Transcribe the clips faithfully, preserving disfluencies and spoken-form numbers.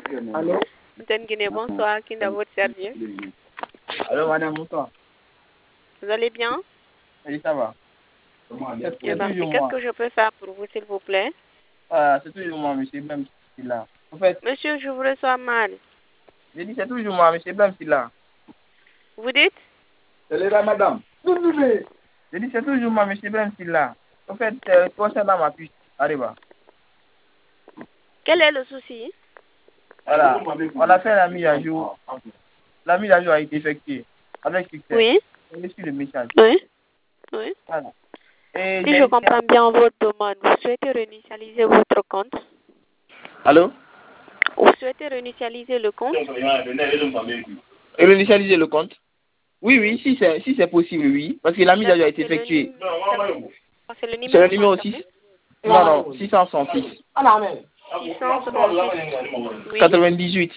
Allô? Antenne Guinée, bonsoir. Qui est dans votre service? Allô, madame, bonsoir. Vous allez bien? Oui, ça va. Eh ben, qu'est-ce que je peux faire pour vous, s'il vous plaît? Ah, c'est toujours moi, monsieur Blum, qui est là. En fait, Monsieur, je vous reçois mal. j'ai dit c'est toujours moi, monsieur Blum, qui est là. Vous dites? Elle est là, madame. J'ai dit c'est toujours moi, monsieur Blum, qui est là. En fait, euh, concernant ma puce, arrive. Quel est le souci? Voilà, on a fait la mise à jour. La mise à jour a été effectuée avec succès. Oui. J'ai reçu le message. Oui. Oui. Voilà. Et Si je comprends bien votre demande, vous souhaitez réinitialiser votre compte? Allô? Vous souhaitez réinitialiser le compte? Et réinitialiser le compte? Oui, oui, si c'est si c'est possible, oui. Parce que la mise à jour a été effectuée. C'est le C'est le numéro numéro six. Non, non, six cent soixante-six. six cent soixante-six. Oui. quatre-vingt-dix-huit.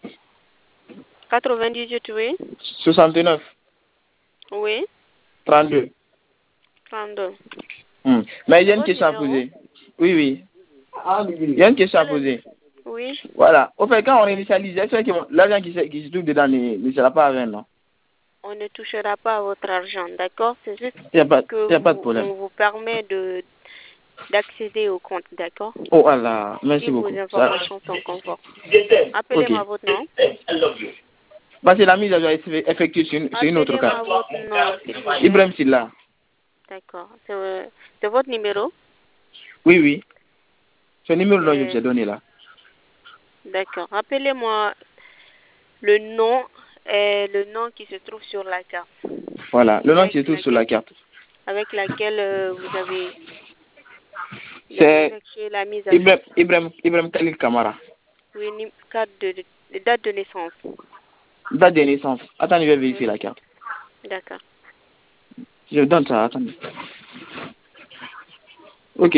quatre-vingt-dix-huit, oui. soixante-neuf. Oui. trente-deux. trente-deux. Hmm. Mais il y a une Votre question à numéro? poser. Oui, oui. Il y a une question à poser. Oui. Voilà. Au fait, quand on réinitialise, est-ce que l'argent qui, se- qui se trouve dedans ne, ne sera pas à vingt, non? On ne touchera pas à votre argent, d'accord? C'est juste Il n'y a, pas- que y a pas de vous, problème. on vous permet de d'accéder au compte, d'accord? Oh Allah, merci Si beaucoup. vos Ça- informations sont conformes. Appelez-moi Ok. votre nom. Parce que la mise à jour est effectuée sur une, sur une autre Appelez-moi carte. votre nom, s'il vous plaît. Ibrahim Silla. D'accord. C'est euh, c'est votre numéro? Oui, oui. C'est le numéro dont je vous Euh, ai donné là. D'accord. Rappelez-moi le nom et le nom qui se trouve sur la carte. Voilà, le nom Avec qui se trouve sur la laquelle- carte. Avec laquelle euh, vous avez C'est effectué la mise à jour. Ibrahim, Ibrahim, Ibrahim Khalil Kamara. Oui, ni- carte de, de- date de naissance. Date de naissance. Attends, je vais vérifier la carte. D'accord. Je donne ça, attendez. Ok.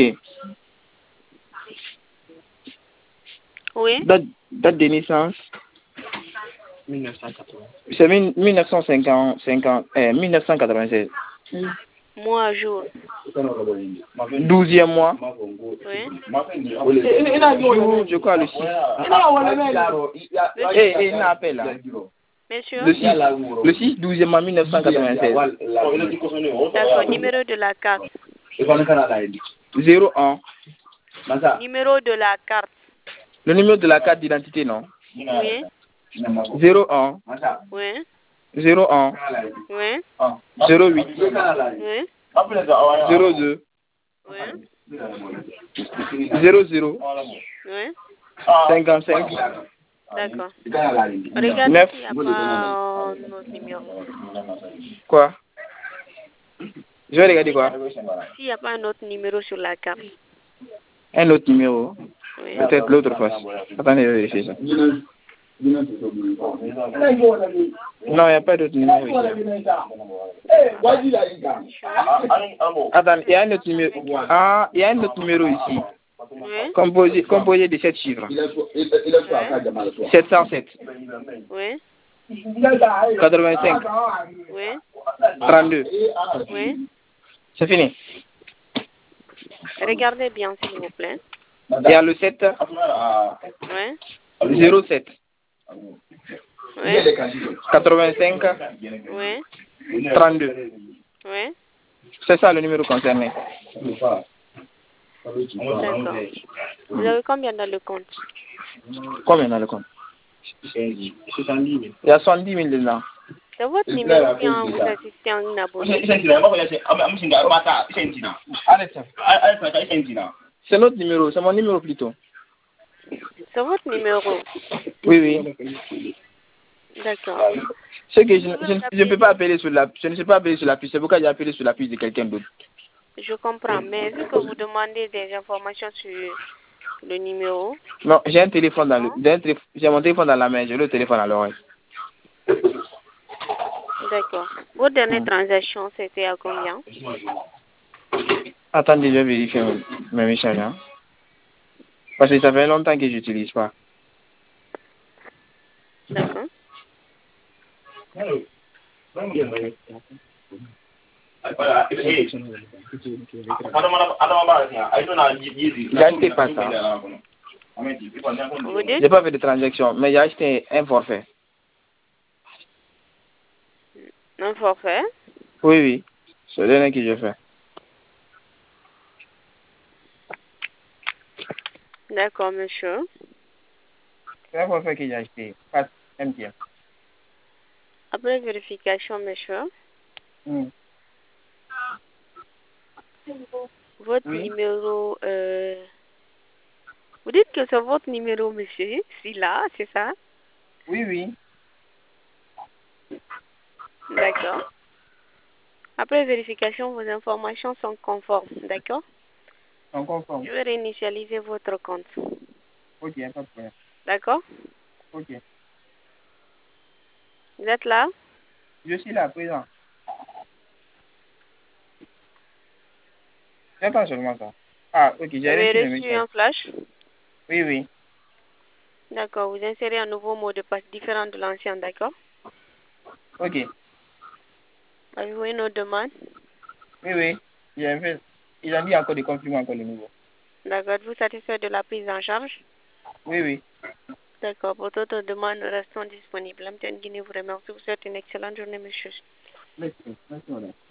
Oui. Date, date de naissance. mille neuf cent quatre-vingts. C'est mille neuf cent cinquante, cinquante, eh, mille neuf cent quatre-vingt-seize. Mois, jour. Douzième mois. Oui. Jour, je crois le six. Eh, eh, il appelle là. Monsieur. Le six, le six, douzième mois, mille neuf cent quatre-vingt-seize. D'accord. Numéro de la carte. zéro un. Numéro de la carte. Le numéro de la carte d'identité, non? Oui. zéro un. Oui. zéro un. Oui. zéro huit. Oui. zéro deux. Oui. zéro zéro. Oui. cinquante-cinq. D'accord. Regardez Neuf. s'il n'y a pas un autre numéro. Quoi? Je vais regarder quoi? S'il n'y a pas un autre numéro sur la carte. Un autre numéro. Oui. Peut-être l'autre fois. Attendez, je vais vérifier ça. Non, il n'y a pas d'autre numéro ici. Attends, il y a un autre numéro. Ah, il y a un autre numéro ici. Oui. Composé, composé de sept chiffres. Oui. sept cent sept. Oui. quatre-vingt-cinq. Oui. trente-deux. Oui. C'est fini. Regardez bien, s'il vous plaît. Il y a le sept. Oui. zéro sept. Oui. quatre-vingt-cinq. Oui. trente-deux. Oui. C'est ça le numéro concerné. D'accord. Vous avez combien dans le compte? Combien dans le compte? Il y a soixante-dix mille dedans. C'est votre numéro bien vous assistez à un abonné. C'est notre numéro, c'est mon numéro plutôt. C'est votre numéro. Oui, oui. D'accord. C'est que je, je, je ne peux pas appeler sur la, je ne sais pas appeler sur la puce. C'est pourquoi j'ai appelé sur la puce de quelqu'un d'autre. Je comprends, mais vu que vous demandez des informations sur le numéro. Non, j'ai un téléphone dans le, j'ai, un télé- j'ai mon téléphone dans la main, j'ai le téléphone à l'oreille. D'accord. Votre dernière transaction, c'était à combien? Attendez, je vais vérifier mes messages. Hein. Parce que ça fait longtemps que je n'utilise pas. D'accord. J'achetais pas ça. Vous dites? J'ai pas fait de transaction, mais j'ai acheté un forfait. Un forfait? Oui, oui. C'est le dernier que j'ai fait. D'accord, monsieur. C'est un forfait que j'ai acheté. Pas M T N. Après vérification, monsieur, Hmm. votre Oui. numéro... Euh... Vous dites que c'est votre numéro, monsieur? Si là, c'est ça? Oui, oui. D'accord. Après vérification, vos informations sont conformes, d'accord? On conforme. Je vais réinitialiser votre compte. Ok, pas de problème. D'accord? Ok. Vous êtes là? Je suis là, présent. J'attends seulement ça. Ah, ok, Vous j'ai avez reçu le reçu message. un flash? Oui, oui. D'accord, vous insérez un nouveau mot de passe différent de l'ancien, d'accord? Ok. Avez-vous une autre demande? Oui, oui. J'ai fait. Ils ont dit encore de confirmer encore le nouveau. D'accord, êtes-vous satisfait de la prise en charge? Oui, oui. D'accord, pour d'autres demandes, nous restons disponibles. Amten Guinée vous remercie. Vous souhaite une excellente journée, monsieur. Merci. Merci, madame.